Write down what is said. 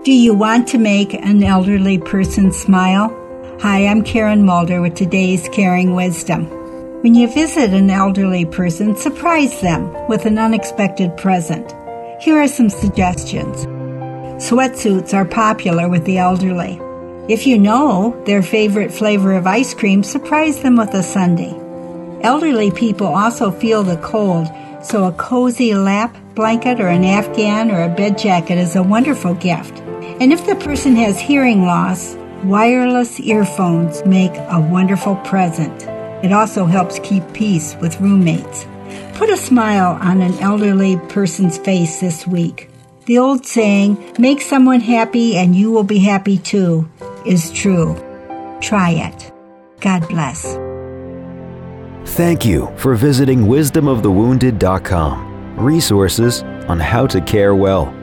Do you want to make an elderly person smile? Hi, I'm Karen Mulder with today's Caring Wisdom. When you visit an elderly person, surprise them with an unexpected present. Here are some suggestions. Sweatsuits are popular with the elderly. If you know their favorite flavor of ice cream, surprise them with a sundae. Elderly people also feel the cold, so a cozy lap blanket or an Afghan or a bed jacket is a wonderful gift. And if the person has hearing loss, wireless earphones make a wonderful present. It also helps keep peace with roommates. Put a smile on an elderly person's face this week. The old saying, make someone happy and you will be happy too, is true. Try it. God bless. Thank you for visiting wisdomofthewounded.com. Resources on how to care well.